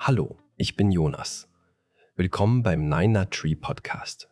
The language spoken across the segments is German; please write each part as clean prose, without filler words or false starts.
Hallo, ich bin Jonas. Willkommen beim Nine Nut Tree Podcast.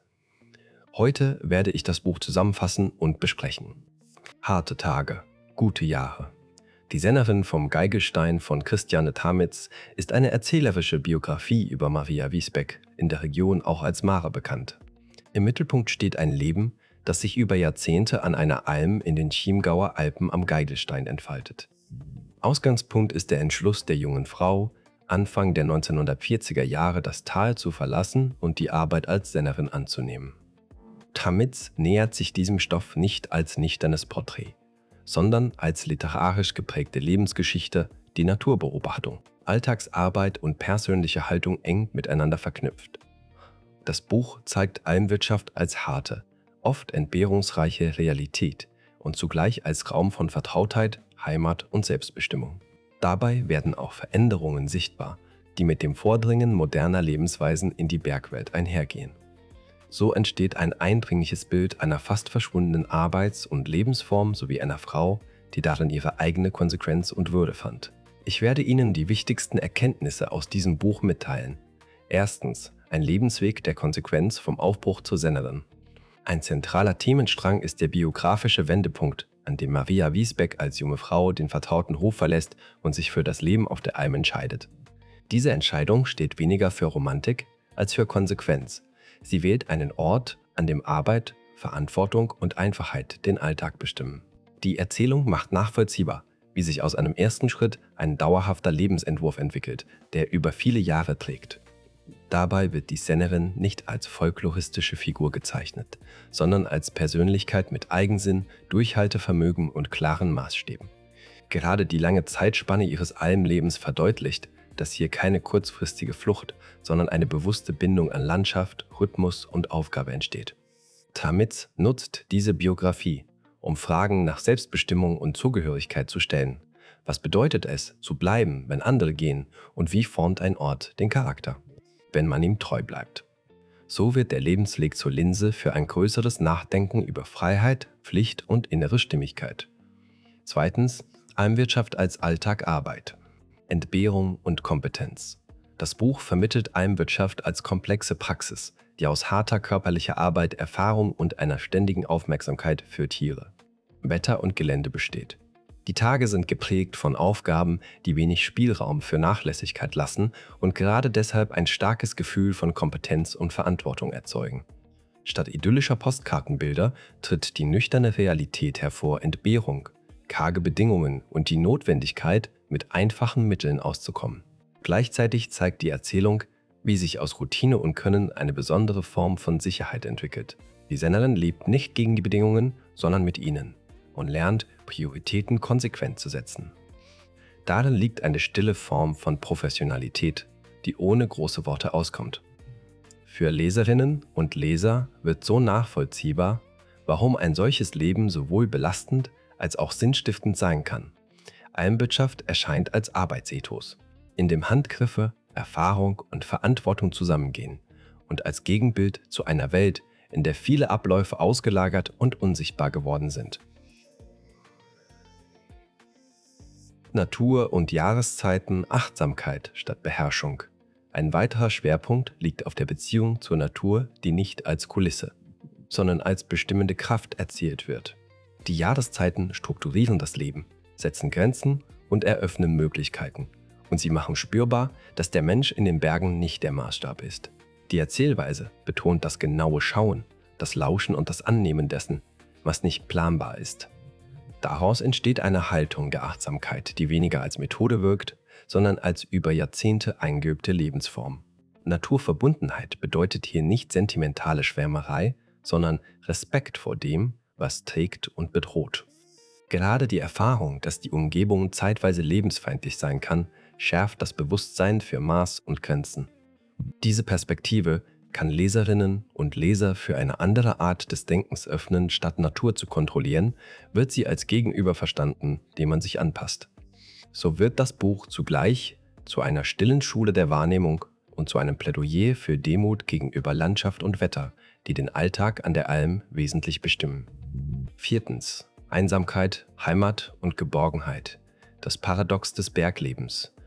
Heute werde ich das Buch zusammenfassen und besprechen. Harte Tage, gute Jahre. Die Sennerin vom Geigelstein von Christiane Tamitz ist eine erzählerische Biografie über Maria Wiesbeck, in der Region auch als Mare bekannt. Im Mittelpunkt steht ein Leben, das sich über Jahrzehnte an einer Alm in den Chiemgauer Alpen am Geigelstein entfaltet. Ausgangspunkt ist der Entschluss der jungen Frau, Anfang der 1940er Jahre das Tal zu verlassen und die Arbeit als Sennerin anzunehmen. Tamitz nähert sich diesem Stoff nicht als nüchternes Porträt, sondern als literarisch geprägte Lebensgeschichte, die Naturbeobachtung, Alltagsarbeit und persönliche Haltung eng miteinander verknüpft. Das Buch zeigt Almwirtschaft als harte, oft entbehrungsreiche Realität und zugleich als Raum von Vertrautheit, Heimat und Selbstbestimmung. Dabei werden auch Veränderungen sichtbar, die mit dem Vordringen moderner Lebensweisen in die Bergwelt einhergehen. So entsteht ein eindringliches Bild einer fast verschwundenen Arbeits- und Lebensform sowie einer Frau, die darin ihre eigene Konsequenz und Würde fand. Ich werde Ihnen die wichtigsten Erkenntnisse aus diesem Buch mitteilen. Erstens, ein Lebensweg der Konsequenz vom Aufbruch zur Sennerin. Ein zentraler Themenstrang ist der biografische Wendepunkt, an dem Maria Wiesbeck als junge Frau den vertrauten Hof verlässt und sich für das Leben auf der Alm entscheidet. Diese Entscheidung steht weniger für Romantik als für Konsequenz. Sie wählt einen Ort, an dem Arbeit, Verantwortung und Einfachheit den Alltag bestimmen. Die Erzählung macht nachvollziehbar, wie sich aus einem ersten Schritt ein dauerhafter Lebensentwurf entwickelt, der über viele Jahre trägt. Dabei wird die Sennerin nicht als folkloristische Figur gezeichnet, sondern als Persönlichkeit mit Eigensinn, Durchhaltevermögen und klaren Maßstäben. Gerade die lange Zeitspanne ihres Almlebens verdeutlicht, dass hier keine kurzfristige Flucht, sondern eine bewusste Bindung an Landschaft, Rhythmus und Aufgabe entsteht. Tamitz nutzt diese Biografie, um Fragen nach Selbstbestimmung und Zugehörigkeit zu stellen. Was bedeutet es, zu bleiben, wenn andere gehen, und wie formt ein Ort den Charakter, wenn man ihm treu bleibt? So wird der Lebensweg zur Linse für ein größeres Nachdenken über Freiheit, Pflicht und innere Stimmigkeit. Zweitens, Almwirtschaft als Alltag-Arbeit. Entbehrung und Kompetenz. Das Buch vermittelt Almwirtschaft als komplexe Praxis, die aus harter körperlicher Arbeit, Erfahrung und einer ständigen Aufmerksamkeit für Tiere, Wetter und Gelände besteht. Die Tage sind geprägt von Aufgaben, die wenig Spielraum für Nachlässigkeit lassen und gerade deshalb ein starkes Gefühl von Kompetenz und Verantwortung erzeugen. Statt idyllischer Postkartenbilder tritt die nüchterne Realität hervor, Entbehrung, karge Bedingungen und die Notwendigkeit, mit einfachen Mitteln auszukommen. Gleichzeitig zeigt die Erzählung, wie sich aus Routine und Können eine besondere Form von Sicherheit entwickelt. Die Sennerin lebt nicht gegen die Bedingungen, sondern mit ihnen und lernt, Prioritäten konsequent zu setzen. Darin liegt eine stille Form von Professionalität, die ohne große Worte auskommt. Für Leserinnen und Leser wird so nachvollziehbar, warum ein solches Leben sowohl belastend als auch sinnstiftend sein kann. Almwirtschaft erscheint als Arbeitsethos, in dem Handgriffe, Erfahrung und Verantwortung zusammengehen und als Gegenbild zu einer Welt, in der viele Abläufe ausgelagert und unsichtbar geworden sind. Natur und Jahreszeiten, Achtsamkeit statt Beherrschung. Ein weiterer Schwerpunkt liegt auf der Beziehung zur Natur, die nicht als Kulisse, sondern als bestimmende Kraft erzählt wird. Die Jahreszeiten strukturieren das Leben, setzen Grenzen und eröffnen Möglichkeiten. Und sie machen spürbar, dass der Mensch in den Bergen nicht der Maßstab ist. Die Erzählweise betont das genaue Schauen, das Lauschen und das Annehmen dessen, was nicht planbar ist. Daraus entsteht eine Haltung der Achtsamkeit, die weniger als Methode wirkt, sondern als über Jahrzehnte eingeübte Lebensform. Naturverbundenheit bedeutet hier nicht sentimentale Schwärmerei, sondern Respekt vor dem, was trägt und bedroht. Gerade die Erfahrung, dass die Umgebung zeitweise lebensfeindlich sein kann, schärft das Bewusstsein für Maß und Grenzen. Diese Perspektive kann Leserinnen und Leser für eine andere Art des Denkens öffnen, statt Natur zu kontrollieren, wird sie als Gegenüber verstanden, dem man sich anpasst. So wird das Buch zugleich zu einer stillen Schule der Wahrnehmung und zu einem Plädoyer für Demut gegenüber Landschaft und Wetter, die den Alltag an der Alm wesentlich bestimmen. Viertens. Einsamkeit, Heimat und Geborgenheit. Das Paradox des Berglebens.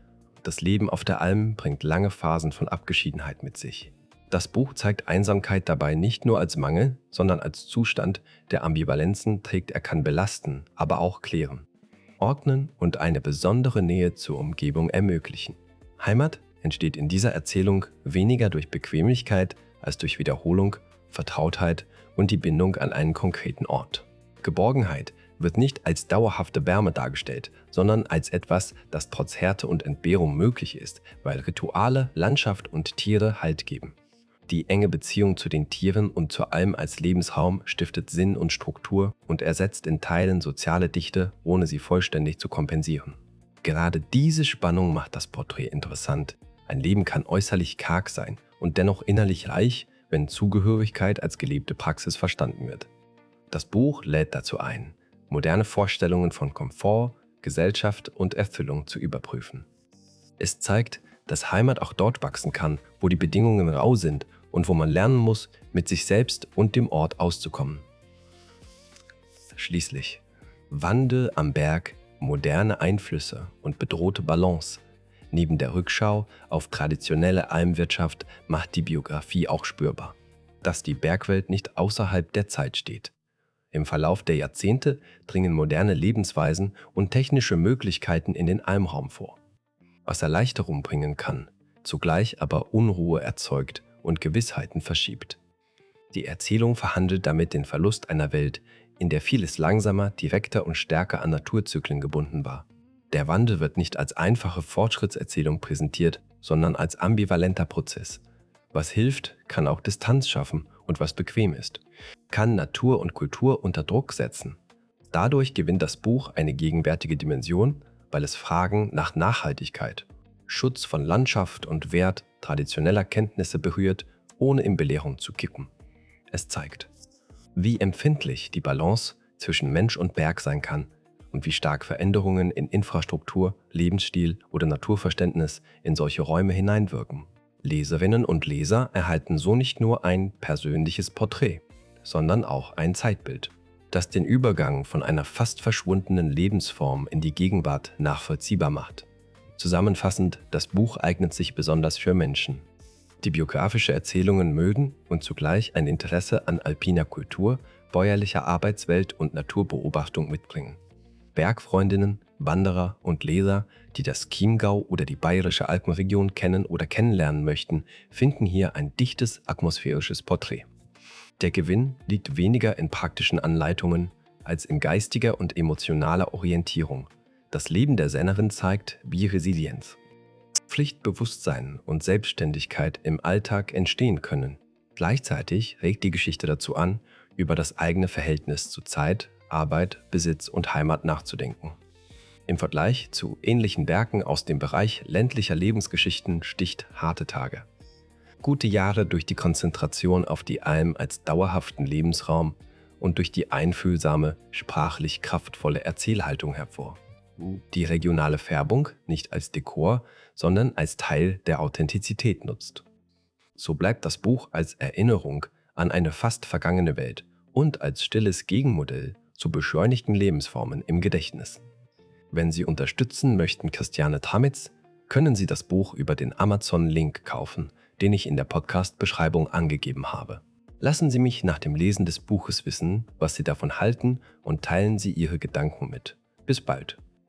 das Leben auf der Alm bringt lange Phasen von Abgeschiedenheit mit sich. Das Buch zeigt Einsamkeit dabei nicht nur als Mangel, sondern als Zustand, der Ambivalenzen trägt. Er kann belasten, aber auch klären, ordnen und eine besondere Nähe zur Umgebung ermöglichen. Heimat entsteht in dieser Erzählung weniger durch Bequemlichkeit als durch Wiederholung, Vertrautheit und die Bindung an einen konkreten Ort. Geborgenheit wird nicht als dauerhafte Wärme dargestellt, sondern als etwas, das trotz Härte und Entbehrung möglich ist, weil Rituale, Landschaft und Tiere Halt geben. Die enge Beziehung zu den Tieren und zur Alm als Lebensraum stiftet Sinn und Struktur und ersetzt in Teilen soziale Dichte, ohne sie vollständig zu kompensieren. Gerade diese Spannung macht das Porträt interessant. Ein Leben kann äußerlich karg sein und dennoch innerlich reich, wenn Zugehörigkeit als gelebte Praxis verstanden wird. Das Buch lädt dazu ein, moderne Vorstellungen von Komfort, Gesellschaft und Erfüllung zu überprüfen. Es zeigt, dass Heimat auch dort wachsen kann, wo die Bedingungen rau sind und wo man lernen muss, mit sich selbst und dem Ort auszukommen. Schließlich Wandel am Berg, moderne Einflüsse und bedrohte Balance. Neben der Rückschau auf traditionelle Almwirtschaft macht die Biografie auch spürbar, dass die Bergwelt nicht außerhalb der Zeit steht. Im Verlauf der Jahrzehnte dringen moderne Lebensweisen und technische Möglichkeiten in den Almraum vor, was Erleichterung bringen kann, zugleich aber Unruhe erzeugt und Gewissheiten verschiebt. Die Erzählung verhandelt damit den Verlust einer Welt, in der vieles langsamer, direkter und stärker an Naturzyklen gebunden war. Der Wandel wird nicht als einfache Fortschrittserzählung präsentiert, sondern als ambivalenter Prozess. Was hilft, kann auch Distanz schaffen und was bequem ist, kann Natur und Kultur unter Druck setzen. Dadurch gewinnt das Buch eine gegenwärtige Dimension, weil es Fragen nach Nachhaltigkeit, Schutz von Landschaft und Wert traditioneller Kenntnisse berührt, ohne in Belehrung zu kippen. Es zeigt, wie empfindlich die Balance zwischen Mensch und Berg sein kann und wie stark Veränderungen in Infrastruktur, Lebensstil oder Naturverständnis in solche Räume hineinwirken. Leserinnen und Leser erhalten so nicht nur ein persönliches Porträt, sondern auch ein Zeitbild, das den Übergang von einer fast verschwundenen Lebensform in die Gegenwart nachvollziehbar macht. Zusammenfassend, das Buch eignet sich besonders für Menschen, die biografische Erzählungen mögen und zugleich ein Interesse an alpiner Kultur, bäuerlicher Arbeitswelt und Naturbeobachtung mitbringen. Bergfreundinnen, Wanderer und Leser, die das Chiemgau oder die Bayerische Alpenregion kennen oder kennenlernen möchten, finden hier ein dichtes atmosphärisches Porträt. Der Gewinn liegt weniger in praktischen Anleitungen als in geistiger und emotionaler Orientierung. Das Leben der Sennerin zeigt, wie Resilienz, Pflichtbewusstsein und Selbstständigkeit im Alltag entstehen können. Gleichzeitig regt die Geschichte dazu an, über das eigene Verhältnis zu Zeit, Arbeit, Besitz und Heimat nachzudenken. Im Vergleich zu ähnlichen Werken aus dem Bereich ländlicher Lebensgeschichten sticht Harte Tage. Gute Jahre durch die Konzentration auf die Alm als dauerhaften Lebensraum und durch die einfühlsame, sprachlich kraftvolle Erzählhaltung hervor. Die regionale Färbung nicht als Dekor, sondern als Teil der Authentizität nutzt. So bleibt das Buch als Erinnerung an eine fast vergangene Welt und als stilles Gegenmodell zu beschleunigten Lebensformen im Gedächtnis. Wenn Sie unterstützen möchten Christiane Tramitz, können Sie das Buch über den Amazon-Link kaufen, den ich in der Podcast-Beschreibung angegeben habe. Lassen Sie mich nach dem Lesen des Buches wissen, was Sie davon halten und teilen Sie Ihre Gedanken mit. Bis bald.